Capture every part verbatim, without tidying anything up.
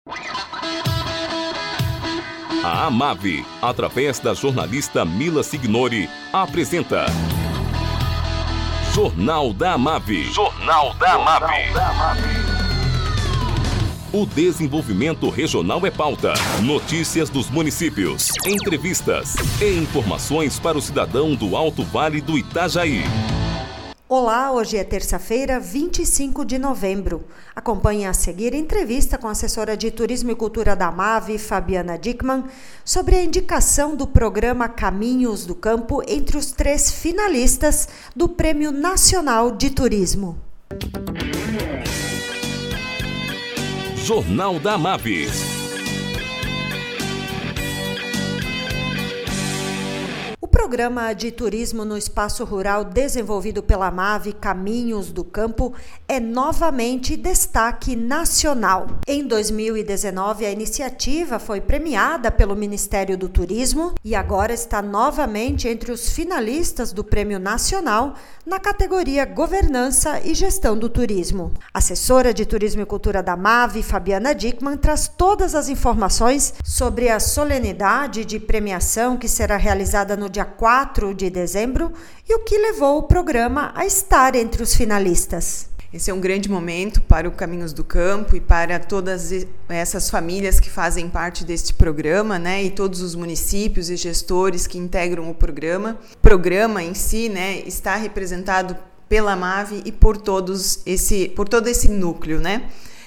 A AMAV, através da jornalista Mila Signori, apresenta Jornal da AMAV. Jornal da AMAV. O desenvolvimento regional é pauta. Notícias dos municípios, entrevistas e informações para o cidadão do Alto Vale do Itajaí. Olá, hoje é terça-feira, vinte e cinco de novembro. Acompanhe a seguir a entrevista com a assessora de Turismo e Cultura da AMAV, Fabiana Dickmann, sobre a indicação do programa Caminhos do Campo entre os três finalistas do Prêmio Nacional de Turismo. Jornal da AMAV. O programa de turismo no espaço rural desenvolvido pela AMAV, Caminhos do Campo, é novamente destaque nacional. Em dois mil e dezenove, a iniciativa foi premiada pelo Ministério do Turismo e agora está novamente entre os finalistas do Prêmio Nacional na categoria Governança e Gestão do Turismo. A assessora de Turismo e Cultura da AMAV, Fabiana Dickmann, traz todas as informações sobre a solenidade de premiação que será realizada no dia quatro de dezembro e o que levou o programa a estar entre os finalistas. Esse é um grande momento para o Caminhos do Campo e para todas essas famílias que fazem parte deste programa, né, e todos os municípios e gestores que integram o programa. O programa em si, né, está representado pela AMAV e por todos esse, por todo esse núcleo, né?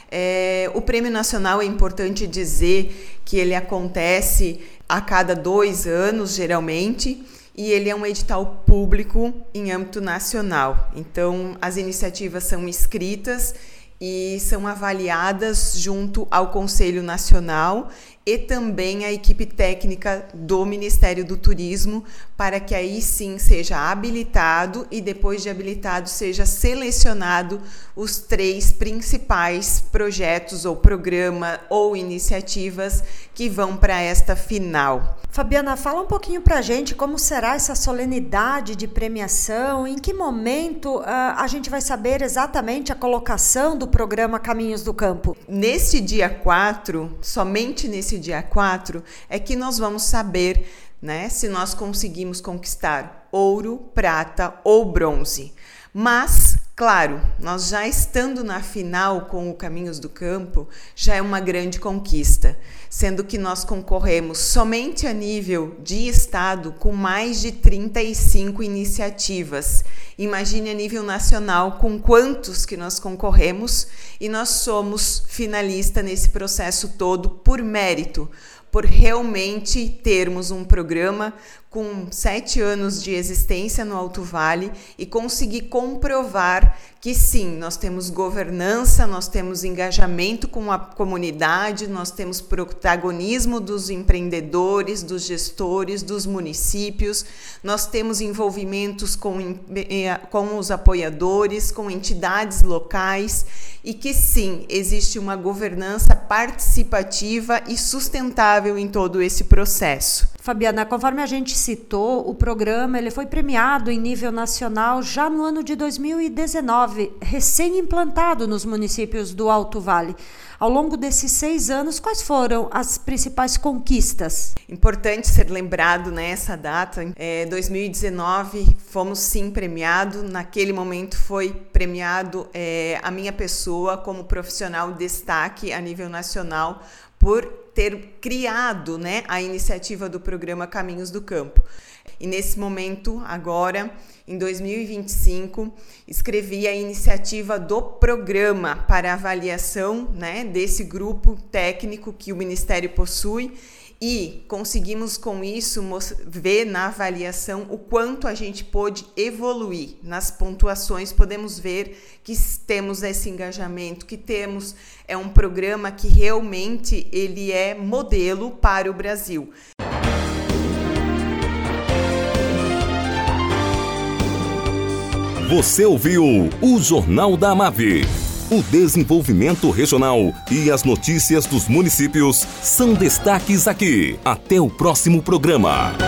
É, o Prêmio Nacional, é importante dizer que ele acontece a cada dois anos, geralmente, e ele é um edital público em âmbito nacional. Então, as iniciativas são inscritas e são avaliadas junto ao Conselho Nacional e também a equipe técnica do Ministério do Turismo, para que aí sim seja habilitado e depois de habilitado seja selecionado os três principais projetos ou programa ou iniciativas que vão para esta final. Fabiana, fala um pouquinho para a gente como será essa solenidade de premiação, em que momento uh, a gente vai saber exatamente a colocação do programa Caminhos do Campo? Nesse dia quatro, somente nesse dia quatro, é que nós vamos saber, né, se nós conseguimos conquistar ouro, prata ou bronze. Mas, claro, nós já estando na final com o Caminhos do Campo, já é uma grande conquista, sendo que nós concorremos somente a nível de estado com mais de trinta e cinco iniciativas. Imagine a nível nacional com quantos que nós concorremos, e nós somos finalista nesse processo todo por mérito, por realmente termos um programa com sete anos de existência no Alto Vale e conseguir comprovar que sim, nós temos governança, nós temos engajamento com a comunidade, nós temos protagonismo dos empreendedores, dos gestores, dos municípios, nós temos envolvimentos com, com os apoiadores, com entidades locais, e que sim, existe uma governança participativa e sustentável em todo esse processo. Fabiana, conforme a gente citou, o programa ele foi premiado em nível nacional já no ano de dois mil e dezenove, recém-implantado nos municípios do Alto Vale. Ao longo desses seis anos, quais foram as principais conquistas? Importante ser lembrado nessa data, é, dois mil e dezenove, fomos sim premiados. Naquele momento foi premiado é, a minha pessoa como profissional de destaque a nível nacional por ter criado, né, a iniciativa do programa Caminhos do Campo. E nesse momento, agora, em dois mil e vinte e cinco, escrevi a iniciativa do programa para avaliação, né, desse grupo técnico que o Ministério possui, e conseguimos com isso ver na avaliação o quanto a gente pôde evoluir. Nas pontuações podemos ver que temos esse engajamento, que temos é um programa que realmente ele é modelo para o Brasil. Você ouviu o Jornal da AMAV. O desenvolvimento regional e as notícias dos municípios são destaques aqui. Até o próximo programa.